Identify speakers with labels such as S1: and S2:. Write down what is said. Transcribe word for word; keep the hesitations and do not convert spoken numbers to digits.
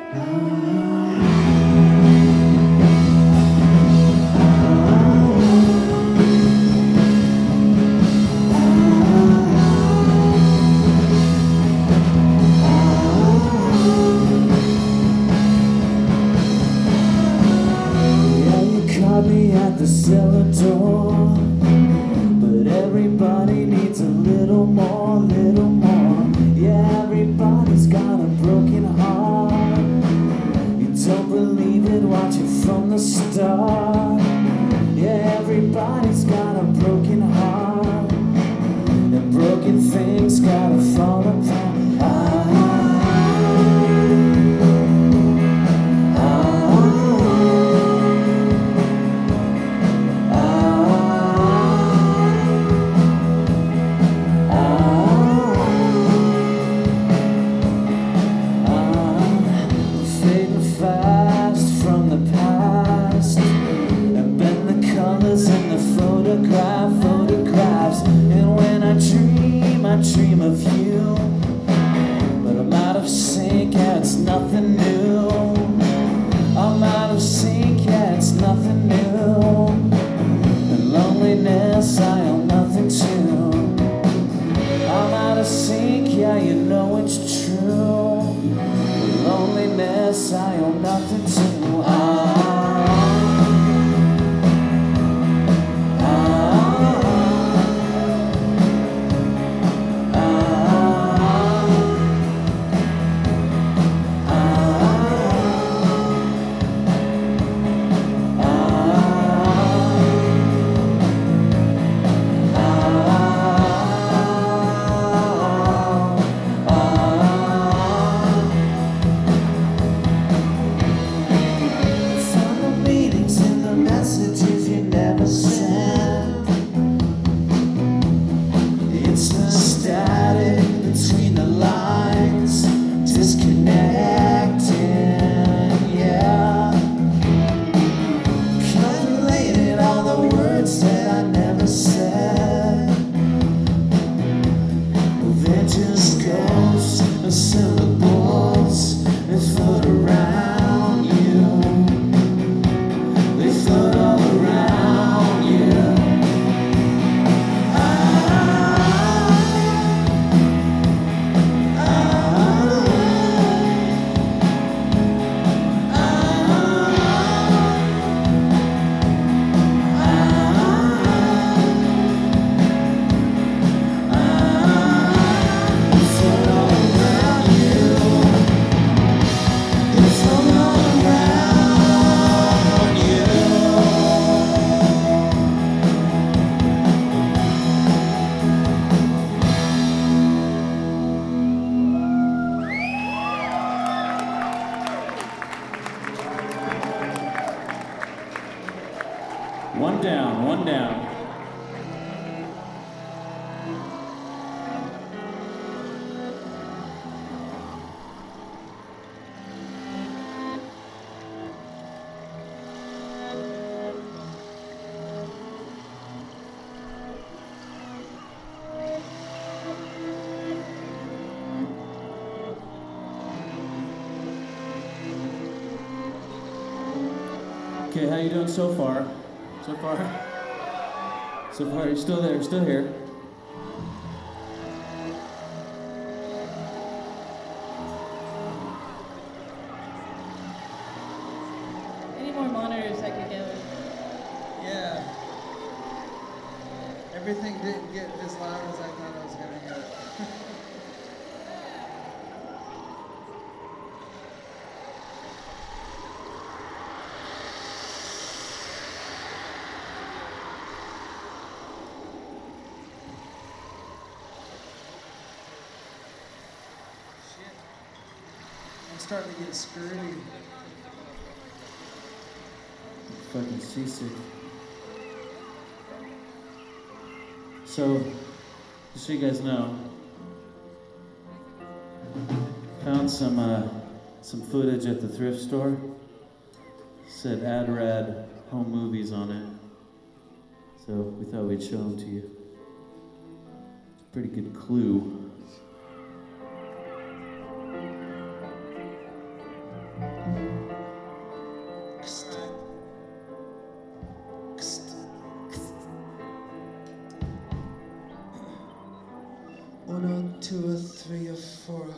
S1: Me at the cellar door, but everybody needs a little more, little more. Yeah, everybody's got a broken heart. You don't believe it, watch it from the start. Yeah, everybody's got a broken heart, and broken things gotta fall apart. Ah. Photographs, and when I dream, I dream of you. But I'm out of sync, yeah, it's nothing new. I'm out of sync, yeah, it's nothing new. And loneliness, I owe nothing to. I'm out of sync, yeah, you know it's true. And loneliness, I owe nothing to. I syllables, they float around you. They float all around you. Ah, ah, ah, one down, one down. Okay, how you doing so far? So far? So far, you're still there, still here.
S2: Any more monitors I could get?
S3: Yeah. Everything didn't get as loud as I thought I was going to get. Starting to get scurvy.
S1: Fucking seasick. So, just so you guys know, found some uh, some footage at the thrift store. Said Adrad Home Movies on it. So we thought we'd show them to you. It's a pretty good clue.
S3: One, or two, or three, or four.